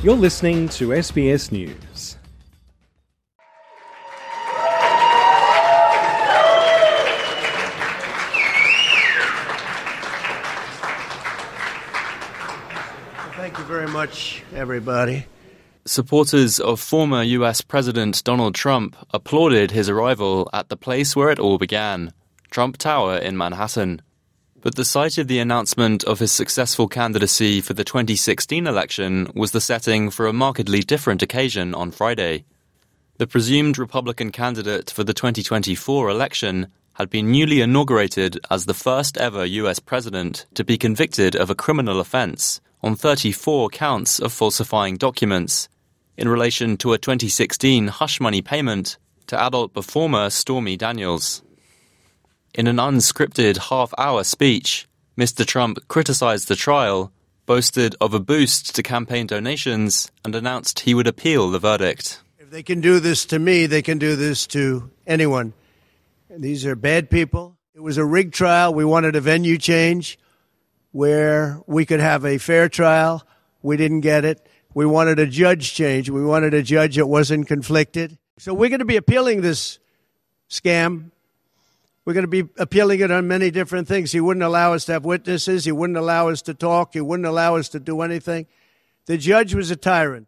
You're listening to SBS News. Thank you very much, everybody. Supporters of former US President Donald Trump applauded his arrival at the place where it all began, Trump Tower in Manhattan. But the site of the announcement of his successful candidacy for the 2016 election was the setting for a markedly different occasion on Friday. The presumed Republican candidate for the 2024 election had been newly inaugurated as the first ever US president to be convicted of a criminal offense on 34 counts of falsifying documents in relation to a 2016 hush money payment to adult performer Stormy Daniels. In an unscripted half-hour speech, Mr. Trump criticized the trial, boasted of a boost to campaign donations, and announced he would appeal the verdict. If they can do this to me, they can do this to anyone. These are bad people. It was a rigged trial. We wanted a venue change where we could have a fair trial. We didn't get it. We wanted a judge change. We wanted a judge that wasn't conflicted. So we're going to be appealing this scam. We're going to be appealing it on many different things. He wouldn't allow us to have witnesses. He wouldn't allow us to talk. He wouldn't allow us to do anything. The judge was a tyrant.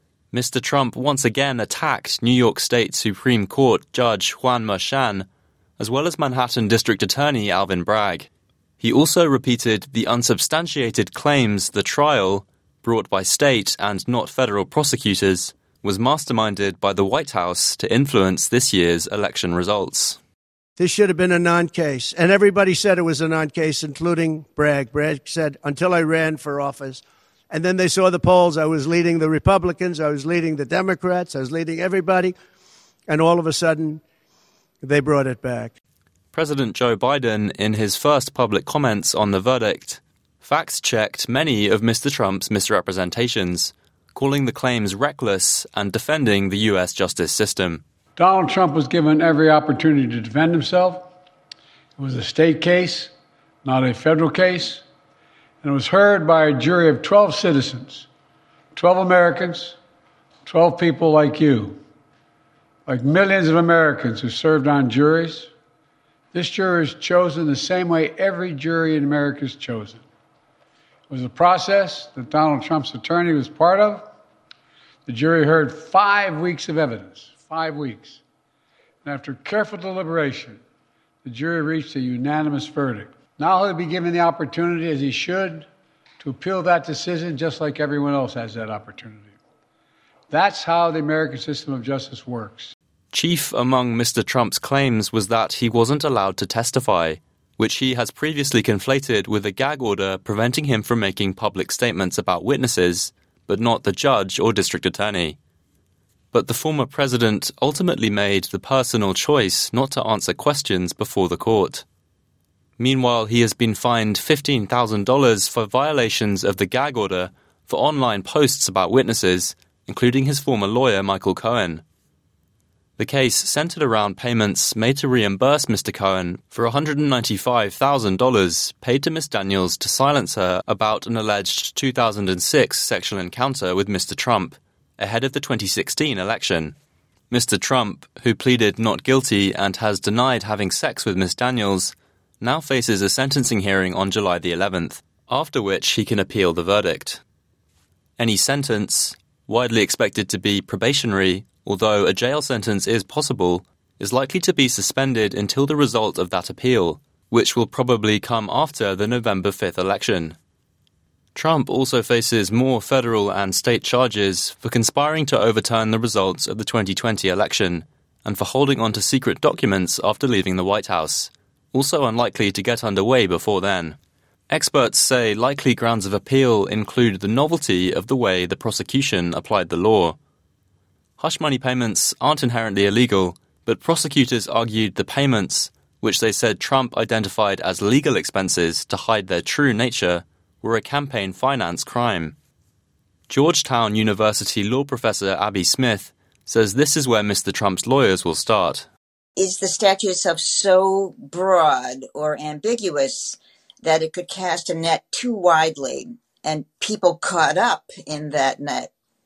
Mr. Trump once again attacked New York State Supreme Court Judge Juan Merchan, as well as Manhattan District Attorney Alvin Bragg. He also repeated the unsubstantiated claims the trial, brought by state and not federal prosecutors, was masterminded by the White House to influence this year's election results. This should have been a non-case. And everybody said it was a non-case, including Bragg. Bragg said, until I ran for office. And then they saw the polls. I was leading the Republicans. I was leading the Democrats. I was leading everybody. And all of a sudden, they brought it back. President Joe Biden, in his first public comments on the verdict, fact-checked many of Mr. Trump's misrepresentations, calling the claims reckless and defending the U.S. justice system. Donald Trump was given every opportunity to defend himself. It was a state case, not a federal case, and it was heard by a jury of 12 citizens, 12 Americans, 12 people like you, like millions of Americans who served on juries. This jury is chosen the same way every jury in America is chosen. It was a process that Donald Trump's attorney was part of. The jury heard 5 weeks of evidence. 5 weeks. And after careful deliberation, the jury reached a unanimous verdict. Now he'll be given the opportunity, as he should, to appeal that decision just like everyone else has that opportunity. That's how the American system of justice works. Chief among Mr. Trump's claims was that he wasn't allowed to testify, which he has previously conflated with a gag order preventing him from making public statements about witnesses, but not the judge or district attorney. But the former president ultimately made the personal choice not to answer questions before the court. Meanwhile, he has been fined $15,000 for violations of the gag order for online posts about witnesses, including his former lawyer Michael Cohen. The case centered around payments made to reimburse Mr. Cohen for $195,000 paid to Ms. Daniels to silence her about an alleged 2006 sexual encounter with Mr. Trump ahead of the 2016 election. Mr. Trump, who pleaded not guilty and has denied having sex with Ms. Daniels, now faces a sentencing hearing on July the 11th, after which he can appeal the verdict. Any sentence, widely expected to be probationary, although a jail sentence is possible, is likely to be suspended until the result of that appeal, which will probably come after the November 5th election. Trump also faces more federal and state charges for conspiring to overturn the results of the 2020 election and for holding on to secret documents after leaving the White House, also unlikely to get underway before then. Experts say likely grounds of appeal include the novelty of the way the prosecution applied the law. Hush money payments aren't inherently illegal, but prosecutors argued the payments, which they said Trump identified as legal expenses to hide their true nature, were a campaign finance crime. Georgetown University law professor Abby Smith says this is where Mr. Trump's lawyers will start. Is the statute itself so broad or ambiguous that it could cast a net too widely and people caught up in that net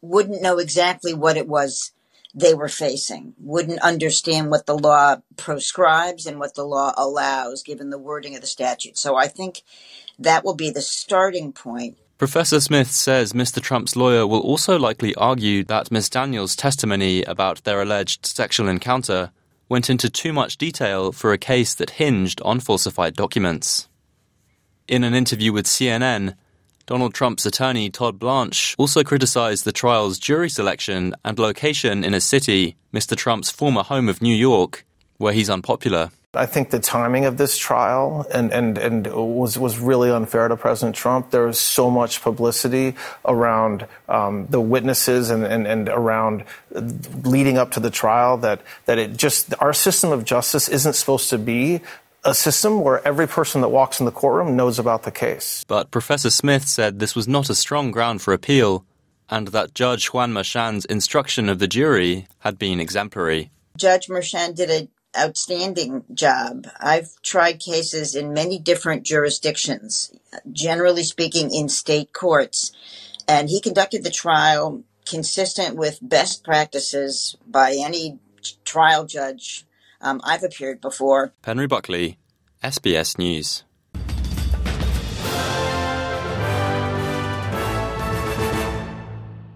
wouldn't know exactly what it was they were facing, wouldn't understand what the law proscribes and what the law allows, given the wording of the statute. So I think that will be the starting point. Professor Smith says Mr. Trump's lawyer will also likely argue that Ms. Daniels' testimony about their alleged sexual encounter went into too much detail for a case that hinged on falsified documents. In an interview with CNN, Donald Trump's attorney Todd Blanche also criticized the trial's jury selection and location in a city, Mr. Trump's former home of New York, where he's unpopular. I think the timing of this trial and was really unfair to President Trump. There was so much publicity around the witnesses and around leading up to the trial that it just, our system of justice isn't supposed to be a system where every person that walks in the courtroom knows about the case. But Professor Smith said this was not a strong ground for appeal, and that Judge Juan Merchan's instruction of the jury had been exemplary. Judge Merchan did an outstanding job. I've tried cases in many different jurisdictions, generally speaking in state courts, and he conducted the trial consistent with best practices by any trial judge I've appeared before. Henry Buckley, SBS News.